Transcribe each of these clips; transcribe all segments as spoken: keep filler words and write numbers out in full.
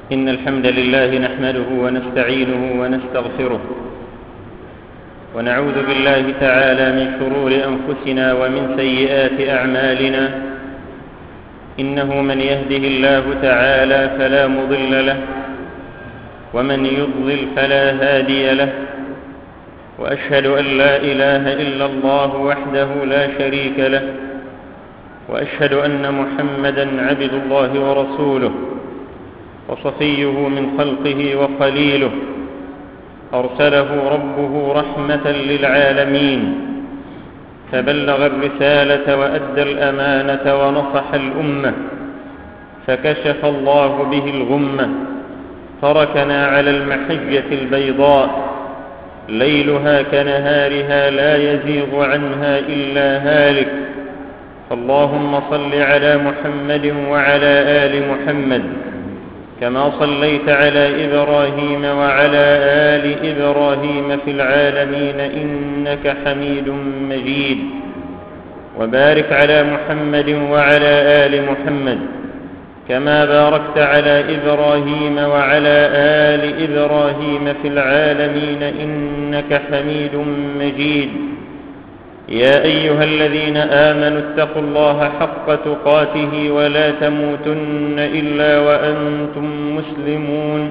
إن الحمد لله نحمده ونستعينه ونستغفره ونعوذ بالله تعالى من شرور أنفسنا ومن سيئات أعمالنا. إنه من يهده الله تعالى فلا مضل له ومن يضلل فلا هادي له، وأشهد أن لا إله إلا الله وحده لا شريك له، وأشهد أن محمدًا عبد الله ورسوله وصفيه من خلقه وخليله، أرسله ربه رحمة للعالمين، فبلغ الرسالة وأدى الأمانة ونصح الأمة، فكشف الله به الغمة، تركنا على المحجة البيضاء ليلها كنهارها لا يزيغ عنها إلا هالك. اللهم صل على محمد وعلى آل محمد كما صليت على إبراهيم وعلى آل إبراهيم في العالمين إنك حميد مجيد، وبارك على محمد وعلى آل محمد كما باركت على إبراهيم وعلى آل إبراهيم في العالمين إنك حميد مجيد. يا أيها الذين آمنوا اتقوا الله حق تقاته ولا تموتن إلا وأنتم مسلمون.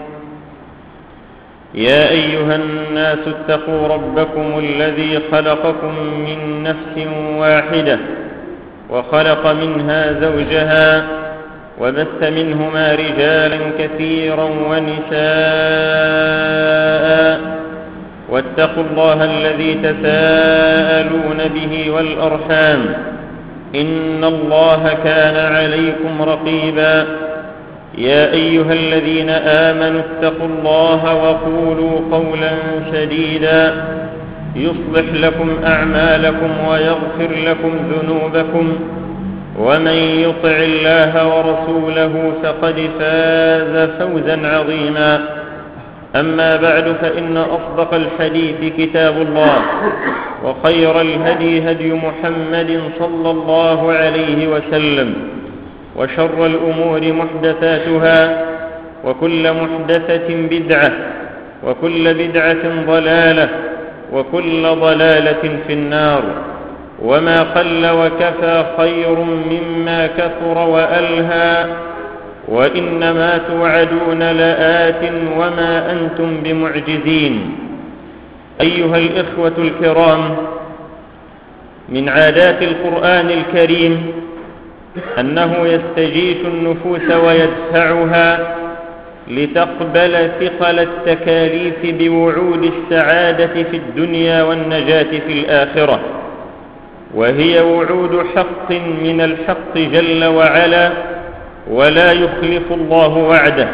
يا أيها الناس اتقوا ربكم الذي خلقكم من نفس واحدة وخلق منها زوجها وبث منهما رجالا كثيرا ونساء، واتقوا الله الذي تساءلون به والأرحام إن الله كان عليكم رقيبا. يا أيها الذين آمنوا اتقوا الله وقولوا قولا سديدا يصلح لكم أعمالكم ويغفر لكم ذنوبكم، ومن يطع الله ورسوله فقد فاز فوزا عظيما. أما بعد، فإن أصدق الحديث كتاب الله، وخير الهدي هدي محمد صلى الله عليه وسلم، وشر الأمور محدثاتها، وكل محدثة بدعة، وكل بدعة ضلالة، وكل ضلالة في النار. وما قل وكفى خير مما كثر وألهى، وإنما توعدون لآت وما أنتم بمعجزين. أيها الإخوة الكرام، من عادات القرآن الكريم أنه يستجيش النفوس ويدفعها لتقبل ثقل التكاليف بوعود السعادة في الدنيا والنجاة في الآخرة، وهي وعود حق من الحق جل وعلا، ولا يخلف الله وعده.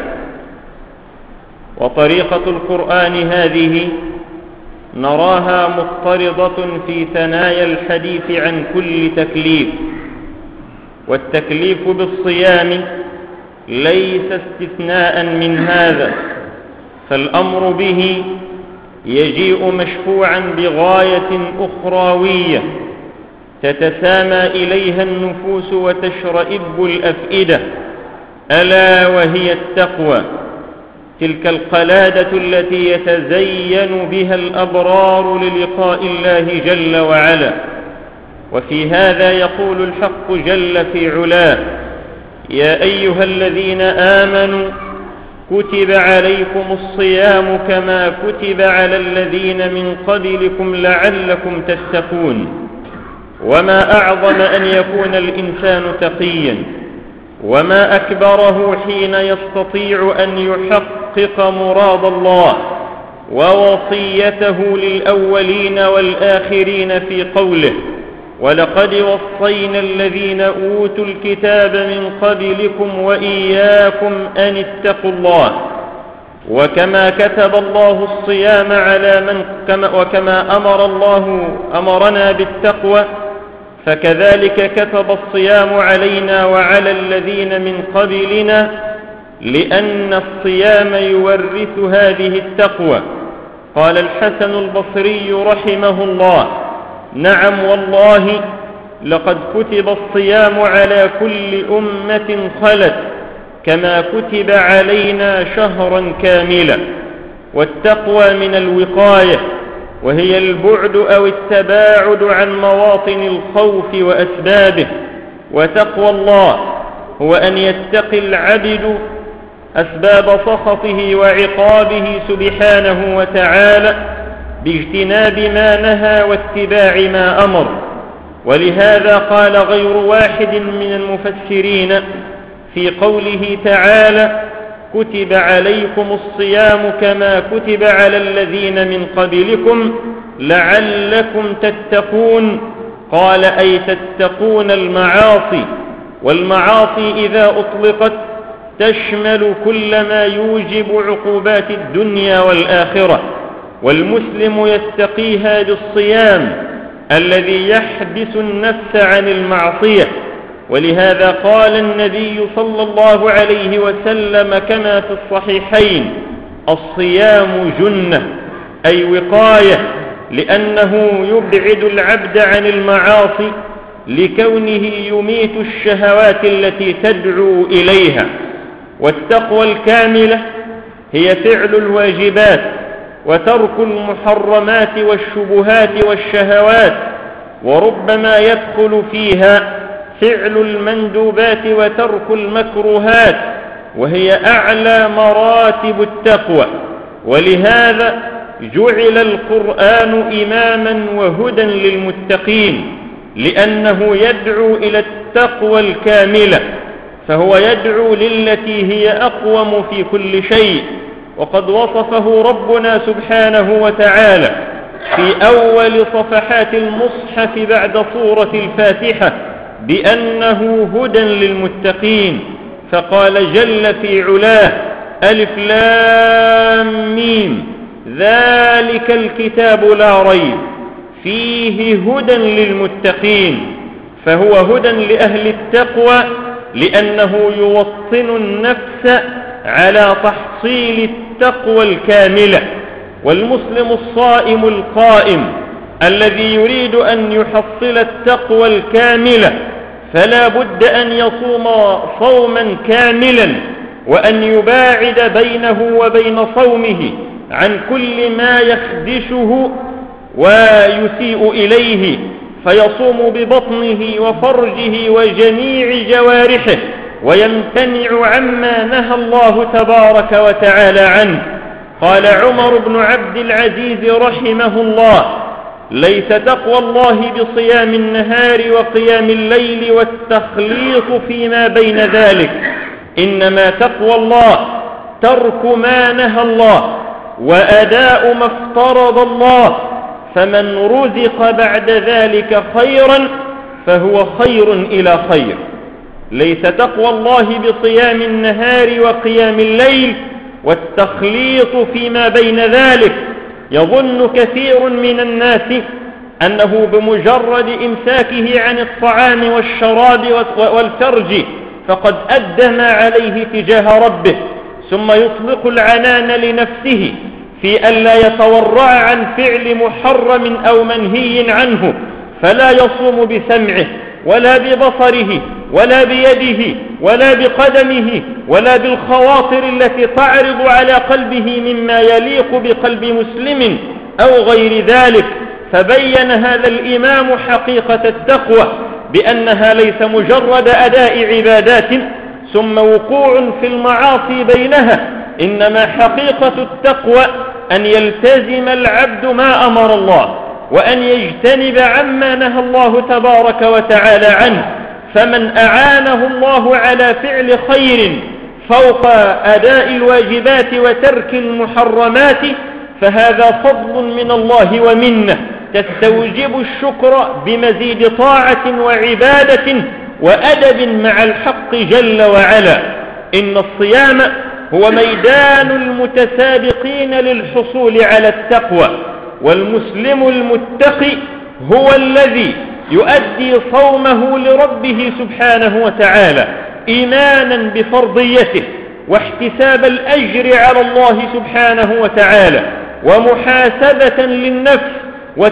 وطريقة القرآن هذه نراها مضطردة في ثنايا الحديث عن كل تكليف، والتكليف بالصيام ليس استثناء من هذا، فالأمر به يجيء مشفوعا بغاية أخروية تتسامى إليها النفوس وتشرئب الأفئدة، ألا وهي التقوى، تلك القلادة التي يتزين بها الأبرار للقاء الله جل وعلا. وفي هذا يقول الحق جل في علاه: يا أيها الذين آمنوا كتب عليكم الصيام كما كتب على الذين من قبلكم لعلكم تتقون. وما أعظم أن يكون الإنسان تقيا، وما أكبره حين يستطيع أن يحقق مراد الله ووصيته للأولين والآخرين في قوله: ولقد وصينا الذين أوتوا الكتاب من قبلكم وإياكم أن اتقوا الله. وكما كتب الله الصيام على من كما وكما أمر الله أمرنا بالتقوى، فكذلك كتب الصيام علينا وعلى الذين من قبلنا، لأن الصيام يورث هذه التقوى. قال الحسن البصري رحمه الله: نعم والله لقد كتب الصيام على كل أمة خلت، كما كتب علينا شهرا كاملا. والتقوى من الوقاية، وهي البعد أو التباعد عن مواطن الخوف وأسبابه. وتقوى الله هو أن يتقي العبد أسباب سخطه وعقابه سبحانه وتعالى باجتناب ما نهى واتباع ما أمر. ولهذا قال غير واحد من المفسرين في قوله تعالى: كتب عليكم الصيام كما كتب على الذين من قبلكم لعلكم تتقون، قال أي تتقون المعاصي. والمعاصي إذا أطلقت تشمل كل ما يوجب عقوبات الدنيا والآخرة، والمسلم يتقيها بالصيام الذي يحبس النفس عن المعصية. ولهذا قال النبي صلى الله عليه وسلم كما في الصحيحين: الصيام جنة، أي وقاية، لأنه يبعد العبد عن المعاصي لكونه يميت الشهوات التي تدعو إليها. والتقوى الكاملة هي فعل الواجبات وترك المحرمات والشبهات والشهوات، وربما يدخل فيها فعل المندوبات وترك المكروهات، وهي أعلى مراتب التقوى. ولهذا جعل القرآن إماما وهدى للمتقين، لأنه يدعو إلى التقوى الكاملة، فهو يدعو للتي هي أقوم في كل شيء. وقد وصفه ربنا سبحانه وتعالى في أول صفحات المصحف بعد سورة الفاتحة بأنه هدى للمتقين، فقال جل في علاه: ألف لام ميم ذلك الكتاب لا ريب فيه هدى للمتقين. فهو هدى لأهل التقوى لأنه يوطن النفس على تحصيل التقوى الكاملة. والمسلم الصائم القائم الذي يريد أن يحصل التقوى الكاملة فلا بد أن يصوم صوما كاملا، وأن يباعد بينه وبين صومه عن كل ما يخدشه ويسيء إليه، فيصوم ببطنه وفرجه وجميع جوارحه، ويمتنع عما نهى الله تبارك وتعالى عنه. قال عمر بن عبد العزيز رحمه الله: ليس تقوى الله بصيام النهار وقيام الليل والتخليط فيما بين ذلك، إنما تقوى الله ترك ما نهى الله وأداء ما افترض الله، فمن رزق بعد ذلك خيرا فهو خير إلى خير. ليس تقوى الله بصيام النهار وقيام الليل والتخليط فيما بين ذلك. يظن كثير من الناس أنه بمجرد إمساكه عن الطعام والشراب والفرج فقد أدى ما عليه تجاه ربه، ثم يطلق العنان لنفسه في ألا يتورع عن فعل محرم أو منهي عنه، فلا يصوم بسمعه ولا ببصره ولا بيده ولا بقدمه ولا بالخواطر التي تعرض على قلبه مما يليق بقلب مسلم أو غير ذلك. فبين هذا الإمام حقيقة التقوى بأنها ليس مجرد أداء عبادات ثم وقوع في المعاصي بينها، إنما حقيقة التقوى أن يلتزم العبد ما أمر الله وأن يجتنب عما نهى الله تبارك وتعالى عنه. فمن أعانه الله على فعل خير فوق أداء الواجبات وترك المحرمات فهذا فضل من الله ومنه تستوجب الشكر بمزيد طاعة وعبادة وأدب مع الحق جل وعلا. إن الصيام هو ميدان المتسابقين للحصول على التقوى، والمسلم المتقي هو الذي يؤدي صومه لربه سبحانه وتعالى إيمانا بفرضيته واحتساب الأجر على الله سبحانه وتعالى ومحاسبة للنفس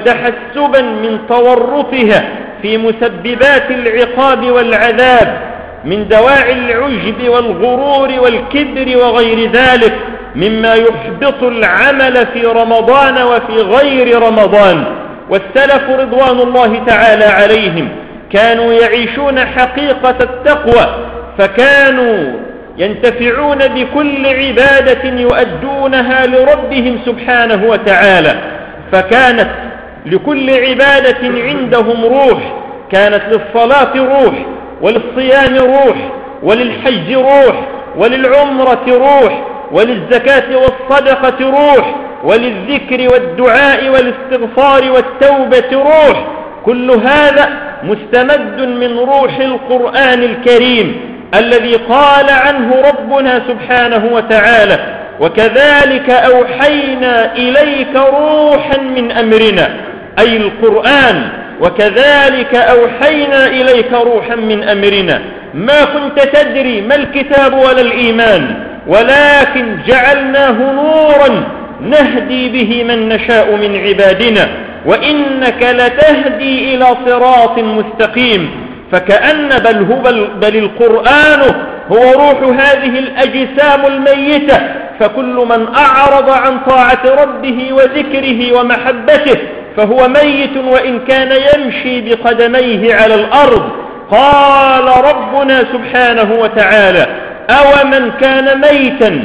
وتحسبا من تورطها في مسببات العقاب والعذاب. من دواعي العجب والغرور والكبر وغير ذلك مما يحبط العمل في رمضان وفي غير رمضان. والسلف رضوان الله تعالى عليهم كانوا يعيشون حقيقة التقوى، فكانوا ينتفعون بكل عبادة يؤدونها لربهم سبحانه وتعالى، فكانت لكل عبادة عندهم روح. كانت للصلاة روح، وللصيام روح، وللحج روح، وللعمرة روح، وللزكاة والصدقة روح، وللذكر والدعاء والاستغفار والتوبة روح. كل هذا مستمد من روح القرآن الكريم الذي قال عنه ربنا سبحانه وتعالى: وكذلك أوحينا إليك روحا من أمرنا، أي القرآن. وكذلك أوحينا إليك روحا من أمرنا ما كنت تدري ما الكتاب ولا الإيمان، ولكن جعلناه نورا نهدي به من نشاء من عبادنا وإنك لتهدي إلى صراط مستقيم. فكأن بل, هو بل, بل القرآن هو روح هذه الأجسام الميتة، فكل من أعرض عن طاعة ربه وذكره ومحبته فهو ميت وإن كان يمشي بقدميه على الأرض. قال ربنا سبحانه وتعالى: أومن كان ميتا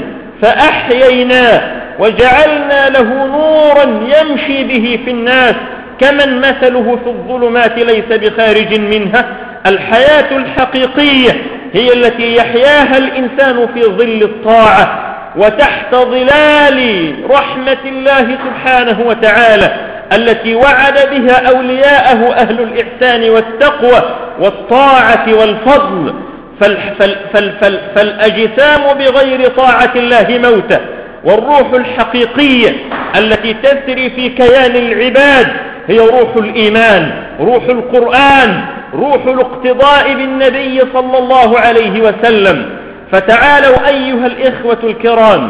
فأحييناه وجعلنا له نورا يمشي به في الناس كمن مثله في الظلمات ليس بخارج منها. الحياة الحقيقية هي التي يحياها الإنسان في ظل الطاعة وتحت ظلال رحمة الله سبحانه وتعالى التي وعد بها أولياءه أهل الإحسان والتقوى والطاعة والفضل. فال فال فال فال فالأجسام بغير طاعة الله موتة، والروح الحقيقية التي تسري في كيان العباد هي روح الإيمان، روح القرآن، روح الاقتضاء بالنبي صلى الله عليه وسلم. فتعالوا أيها الإخوة الكرام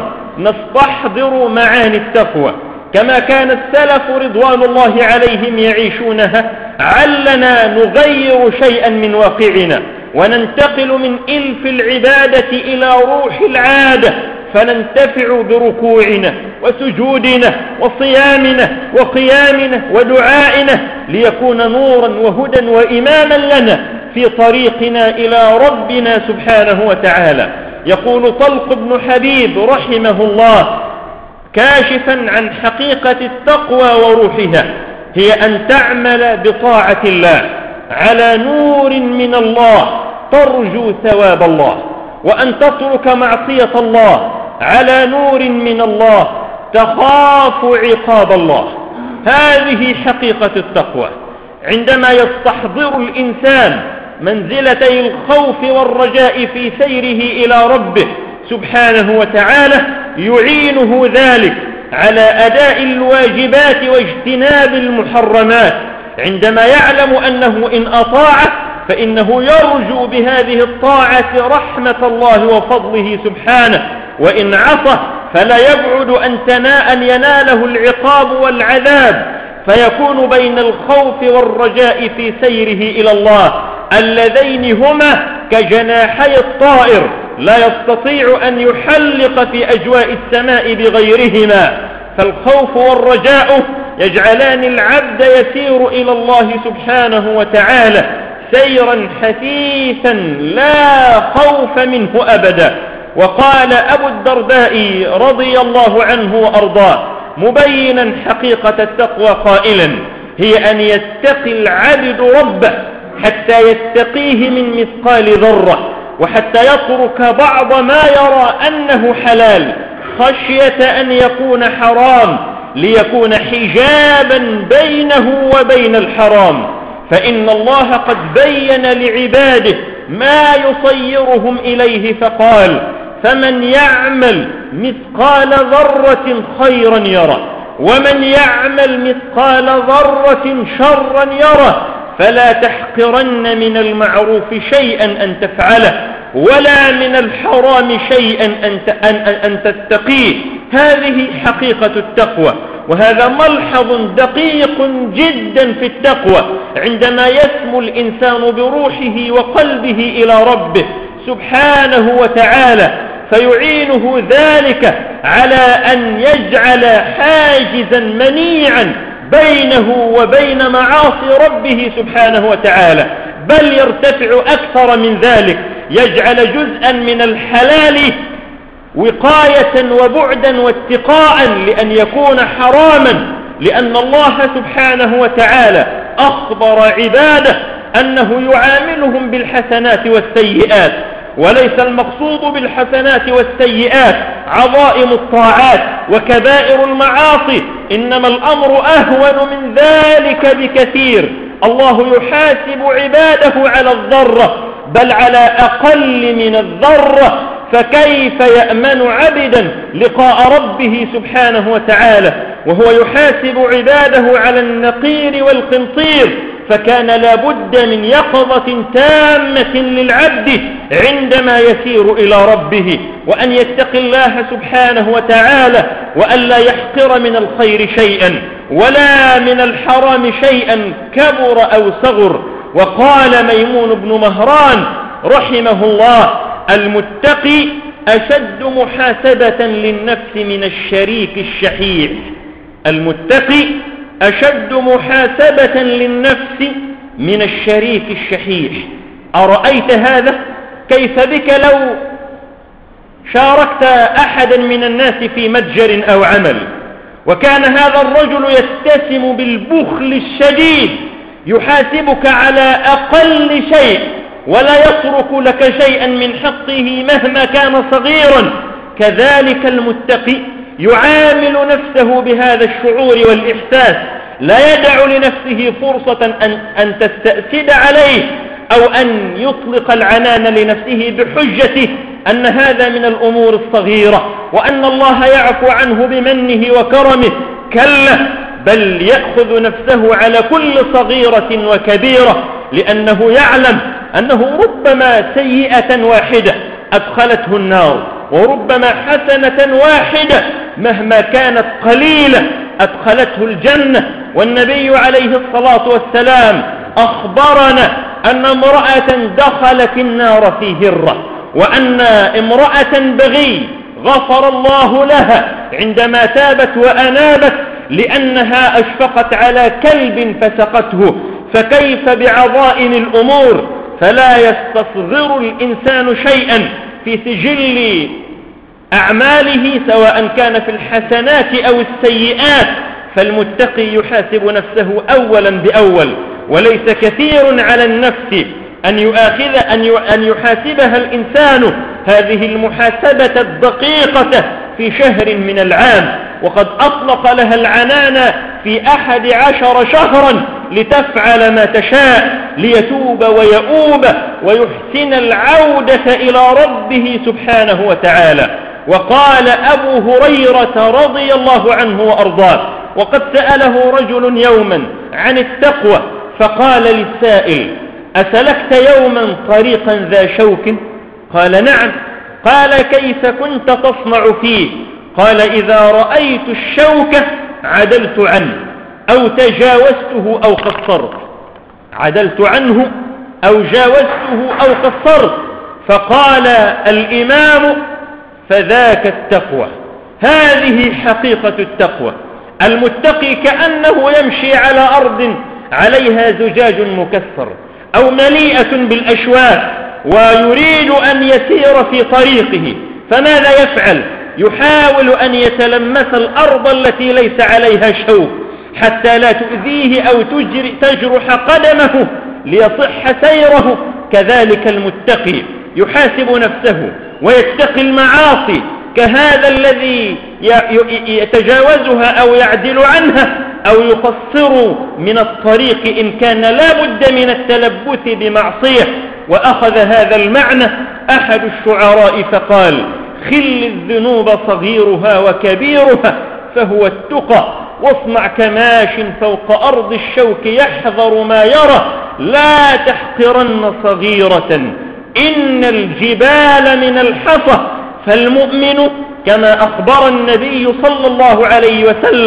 نستحضر معاني التقوى كما كان السلف رضوان الله عليهم يعيشونها، علنا نغير شيئا من واقعنا وننتقل من إلف العبادة إلى روح العادة، فننتفع بركوعنا وسجودنا وصيامنا وقيامنا ودعائنا ليكون نورا وهدى وإماما لنا في طريقنا إلى ربنا سبحانه وتعالى. يقول طلق بن حبيب رحمه الله كاشفا عن حقيقة التقوى وروحها: هي أن تعمل بطاعة الله على نور من الله ترجو ثواب الله، وأن تترك معصية الله على نور من الله تخاف عقاب الله. هذه حقيقة التقوى. عندما يستحضر الإنسان منزلتي الخوف والرجاء في سيره إلى ربه سبحانه وتعالى يعينه ذلك على أداء الواجبات واجتناب المحرمات، عندما يعلم أنه إن أطاع فإنه يرجو بهذه الطاعة رحمة الله وفضله سبحانه، وإن عصى فلا يبعد أن, أن يناله العقاب والعذاب، فيكون بين الخوف والرجاء في سيره إلى الله اللذين هما كجناحي الطائر لا يستطيع أن يحلق في أجواء السماء بغيرهما. فالخوف والرجاء يجعلان العبد يسير إلى الله سبحانه وتعالى سيرا حثيثا لا خوف منه أبدا. وقال أبو الدرداء رضي الله عنه وأرضاه مبينا حقيقة التقوى قائلا: هي أن يتقي العبد ربه حتى يتقيه من مثقال ذرة، وحتى يترك بعض ما يرى أنه حلال خشية أن يكون حرام ليكون حجابا بينه وبين الحرام. فإن الله قد بين لعباده ما يصيرهم إليه فقال: فمن يعمل مثقال ذرة خيرا يره، ومن يعمل مثقال ذرة شرا يره، فلا تحقرن من المعروف شيئا أن تفعله ولا من الحرام شيئا أن, أن, أن تتقيه. هذه حقيقة التقوى. وهذا ملحظ دقيق جدا في التقوى. عندما يسمو الإنسان بروحه وقلبه إلى ربه سبحانه وتعالى فيعينه ذلك على أن يجعل حاجزا منيعا بينه وبين معاصي ربه سبحانه وتعالى، بل يرتفع أكثر من ذلك، يجعل جزءا من الحلال وقاية وبعدا واتقاء لأن يكون حراما، لأن الله سبحانه وتعالى أخبر عباده أنه يعاملهم بالحسنات والسيئات، وليس المقصود بالحسنات والسيئات عظائم الطاعات وكبائر المعاصي، إنما الأمر أهون من ذلك بكثير. الله يحاسب عباده على الذرة بل على أقل من الذرة، فكيف يأمن عبدا لقاء ربه سبحانه وتعالى وهو يحاسب عباده على النقير والقنطير؟ فكان لا بد من يقظة تامة للعبد عندما يسير إلى ربه، وأن يتقي الله سبحانه وتعالى، وأن لا يحقر من الخير شيئا ولا من الحرام شيئا كبر أو صغر. وقال ميمون بن مهران رحمه الله: المتقي أشد محاسبة للنفس من الشريك الشحيح. المتقي أشد محاسبة للنفس من الشريك الشحيح. أرأيت هذا؟ كيف بك لو شاركت أحدا من الناس في متجر أو عمل، وكان هذا الرجل يتسم بالبخل الشديد، يحاسبك على أقل شيء ولا يترك لك شيئا من حقه مهما كان صغيرا. كذلك المتقي يعامل نفسه بهذا الشعور والإحساس، لا يدع لنفسه فرصة أن, أن تستأسد عليه أو أن يطلق العنان لنفسه بحجته أن هذا من الأمور الصغيرة وأن الله يعفو عنه بمنه وكرمه. كلا، بل يأخذ نفسه على كل صغيرة وكبيرة، لأنه يعلم أنه ربما سيئة واحدة أدخلته النار، وربما حسنة واحدة مهما كانت قليلة أدخلته الجنة. والنبي عليه الصلاة والسلام أخبرنا أن امرأة دخلت النار في هرة، وأن امرأة بغي غفر الله لها عندما تابت وأنابت لأنها أشفقت على كلب فسقته. فكيف بعظائم الأمور؟ فلا يستصغر الإنسان شيئا في سجل أعماله سواء كان في الحسنات أو السيئات، فالمتقي يحاسب نفسه أولا بأول، وليس كثير على النفس أن يؤاخذ أن يحاسبها الإنسان هذه المحاسبة الدقيقة في شهر من العام، وقد أطلق لها العنان في أحد عشر شهرا لتفعل ما تشاء ليتوب ويؤوب ويحسن العودة إلى ربه سبحانه وتعالى. وقال أبو هريرة رضي الله عنه وأرضاه، وقد سأله رجل يوما عن التقوى فقال للسائل: أسلكت يوما طريقا ذا شوك؟ قال: نعم. قال: كيف كنت تصنع فيه؟ قال: إذا رأيت الشوك عدلت عنه أو تجاوزته أو قصرت. عدلت عنه أو جاوزته أو قصرت. فقال الإمام: فذاك التقوى. هذه حقيقة التقوى. المتقي كأنه يمشي على أرض عليها زجاج مكسر أو مليئة بالأشواك ويريد أن يسير في طريقه، فماذا يفعل؟ يحاول أن يتلمس الأرض التي ليس عليها شوك حتى لا تؤذيه أو تجرح قدمه ليصح سيره. كذلك المتقي يحاسب نفسه ويتقي المعاصي كهذا الذي يتجاوزها أو يعدل عنها أو يقصر من الطريق إن كان لا بد من التلبث بمعصية. وأخذ هذا المعنى أحد الشعراء فقال: خل الذنوب صغيرها وكبيرها فهو التقى، واصنع كماش فوق أرض الشوك يحذر ما يرى، لا تحقرن صغيرة إن الجبال من الحصى. فالمؤمن كما أخبر النبي صلى الله عليه وسلم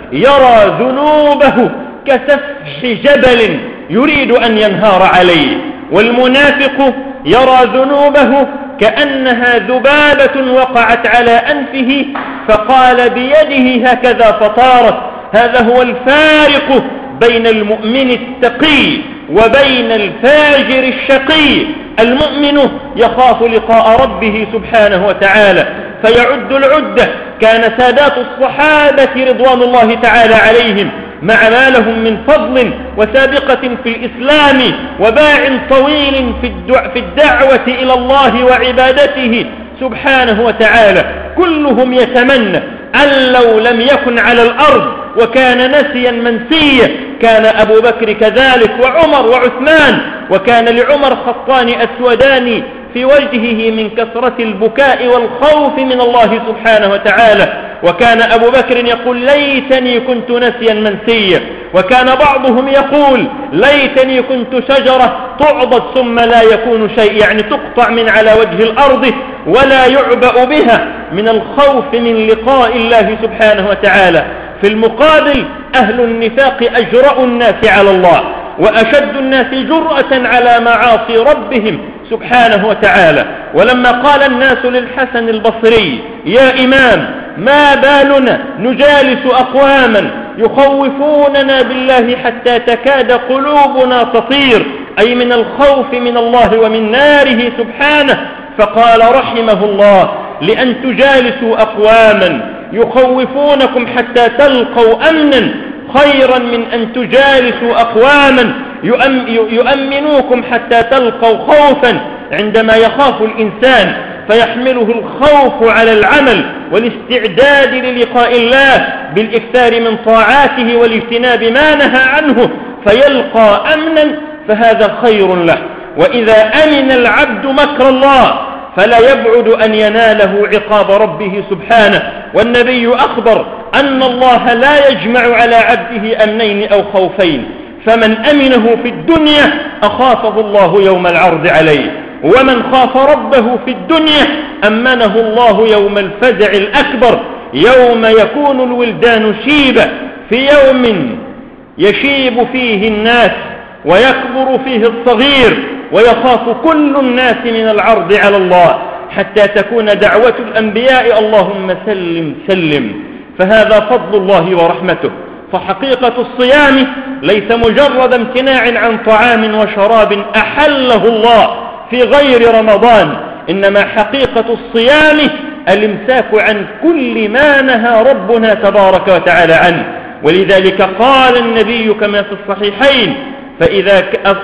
يرى ذنوبه كسفح جبل يريد أن ينهار عليه، والمنافق يرى ذنوبه كأنها ذبابة وقعت على أنفه فقال بيده هكذا فطارت. هذا هو الفارق بين المؤمن التقي وبين الفاجر الشقي. المؤمن يخاف لقاء ربه سبحانه وتعالى فيعد العدة. كان سادات الصحابة رضوان الله تعالى عليهم مع ما لهم من فضل وسابقة في الإسلام وباع طويل في الدعوة إلى الله وعبادته سبحانه وتعالى، كلهم يتمنى أن لو لم يكن على الأرض وكان نسيا منسيا. كان أبو بكر كذلك وعمر وعثمان، وكان لعمر خطان أسودان في وجهه من كثرة البكاء والخوف من الله سبحانه وتعالى. وكان أبو بكر يقول ليتني كنت نسيا منسيا، وكان بعضهم يقول ليتني كنت شجرة تعضد ثم لا يكون شيء، يعني تقطع من على وجه الأرض ولا يعبأ بها من الخوف من لقاء الله سبحانه وتعالى. في المقابل أهل النفاق أجرأ الناس على الله وأشد الناس جرأة على معاصي ربهم سبحانه وتعالى. ولما قال الناس للحسن البصري يا إمام ما بالنا نجالس أقواما يخوفوننا بالله حتى تكاد قلوبنا تطير، أي من الخوف من الله ومن ناره سبحانه، فقال رحمه الله لأن تجالسوا أقواما يخوفونكم حتى تلقوا أمنا خيرا من أن تجالسوا أقواما يؤمنوكم حتى تلقوا خوفا. عندما يخاف الإنسان فيحمله الخوف على العمل والاستعداد للقاء الله بالإكثار من طاعاته والاجتناب ما نهى عنه فيلقى أمنا، فهذا خير له. وإذا أمن العبد مكر الله فلا يبعد أن يناله عقاب ربه سبحانه. والنبي أخبر أن الله لا يجمع على عبده أمنين أو خوفين، فمن أمنه في الدنيا أخافه الله يوم العرض عليه، ومن خاف ربه في الدنيا أمنه الله يوم الفزع الأكبر، يوم يكون الولدان شيبا، في يوم يشيب فيه الناس ويكبر فيه الصغير ويخاف كل الناس من العرض على الله، حتى تكون دعوة الأنبياء اللهم سلم سلم. فهذا فضل الله ورحمته. فحقيقة الصيام ليس مجرد امتناع عن طعام وشراب أحله الله في غير رمضان، إنما حقيقة الصيام الامساك عن كل ما نهى ربنا تبارك وتعالى عنه. ولذلك قال النبي كما في الصحيحين فإذا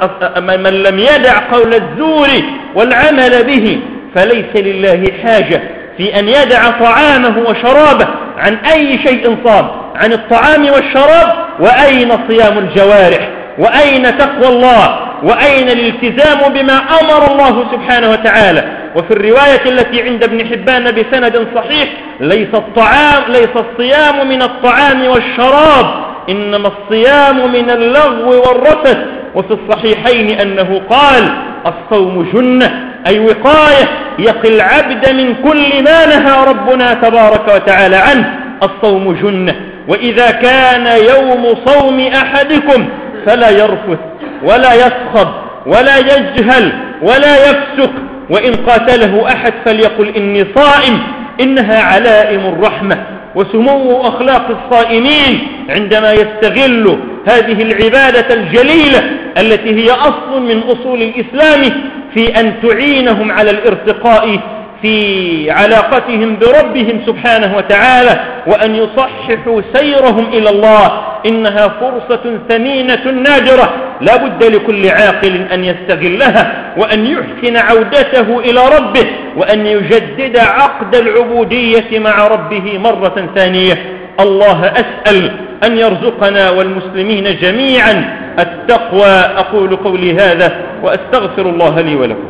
من لم يدع قول الزور والعمل به فليس لله حاجة في أن يدع طعامه وشرابه. عن أي شيء صام؟ عن الطعام والشراب. وأين صيام الجوارح؟ وأين تقوى الله؟ وأين الالتزام بما أمر الله سبحانه وتعالى؟ وفي الرواية التي عند ابن حبان بسند صحيح ليس الطعام ليس الصيام من الطعام والشراب، إنما الصيام من اللغو والرفث. وفي الصحيحين أنه قال الصوم جنة، أي وقاية يقي العبد من كل ما نهى ربنا تبارك وتعالى عنه. الصوم جنة. وإذا كان يوم صوم أحدكم فلا يرفث ولا يصخب ولا يجهل ولا يفسق، وإن قاتله أحد فليقل إني صائم. إنها علائم الرحمة وسمو أخلاق الصائمين عندما يستغل هذه العبادة الجليلة التي هي أصل من أصول الإسلام في أن تعينهم على الارتقاء في علاقتهم بربهم سبحانه وتعالى، وأن يصححوا سيرهم إلى الله. إنها فرصة ثمينة نادرة لا بد لكل عاقل أن يستغلها وأن يحسن عودته إلى ربه وأن يجدد عقد العبودية مع ربه مرة ثانية. الله أسأل أن يرزقنا والمسلمين جميعا التقوى. أقول قولي هذا وأستغفر الله لي ولكم.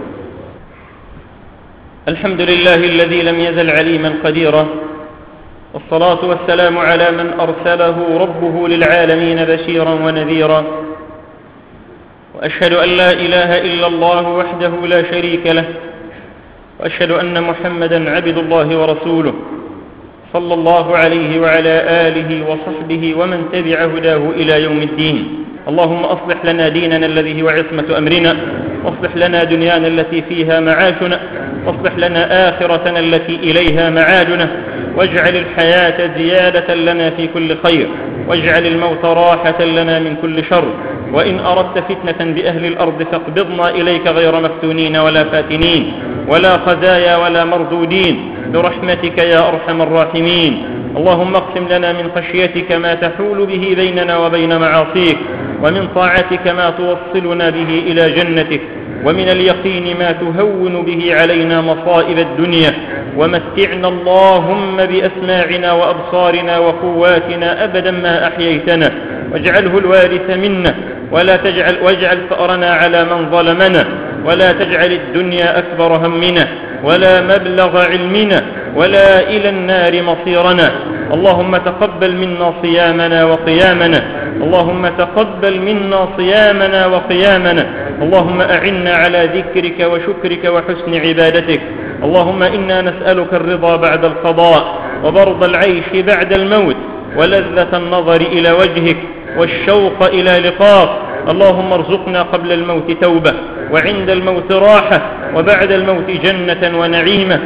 الحمد لله الذي لم يزل عليما قديرا، والصلاة والسلام على من أرسله ربه للعالمين بشيرا ونذيرا، وأشهد أن لا إله إلا الله وحده لا شريك له، وأشهد أن محمدا عبد الله ورسوله صلى الله عليه وعلى آله وصحبه ومن تبع هداه إلى يوم الدين. اللهم أصلح لنا ديننا الذي هو عصمة أمرنا، واصلح لنا دنيانا التي فيها معاشنا، واصلح لنا آخرتنا التي إليها معادنا، واجعل الحياة زيادة لنا في كل خير، واجعل الموت راحة لنا من كل شر، وإن أردت فتنة بأهل الأرض فاقبضنا إليك غير مفتونين ولا فاتنين ولا خزايا ولا مردودين برحمتك يا أرحم الراحمين. اللهم اقسم لنا من خشيتك ما تحول به بيننا وبين معاصيك، ومن طاعتك ما توصلنا به إلى جنتك، ومن اليقين ما تهون به علينا مصائب الدنيا، ومتعنا اللهم بأسماعنا وأبصارنا وقواتنا أبدا ما أحييتنا، واجعله الوارث منا، ولا تجعل واجعل ثأرنا على من ظلمنا، ولا تجعل الدنيا أكبر همنا ولا مبلغ علمنا ولا إلى النار مصيرنا. اللهم تقبل منا صيامنا وقيامنا، اللهم تقبل منا صيامنا وقيامنا، اللهم أعنا على ذكرك وشكرك وحسن عبادتك. اللهم إنا نسألك الرضا بعد القضاء، وبرد العيش بعد الموت، ولذة النظر إلى وجهك، والشوق إلى لقاك. اللهم ارزقنا قبل الموت توبة، وعند الموت راحة، وبعد الموت جنة ونعيمة.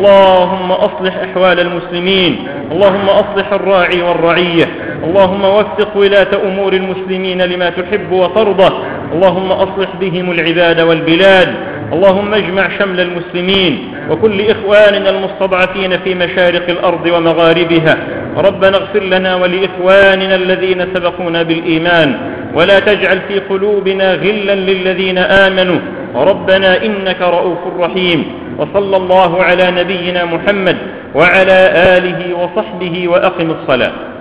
اللهم أصلح أحوال المسلمين، اللهم أصلح الراعي والرعية، اللهم وفق ولاة أمور المسلمين لما تحب وترضى، اللهم أصلح بهم العباد والبلاد. اللهم اجمع شمل المسلمين وكل إخواننا المستضعفين في مشارق الأرض ومغاربها. ربنا اغفر لنا ولإخواننا الذين سبقونا بالإيمان، ولا تجعل في قلوبنا غلا للذين آمنوا، ربنا إنك رؤوف رحيم. وصلى الله على نبينا محمد وعلى آله وصحبه، وأقم الصلاة.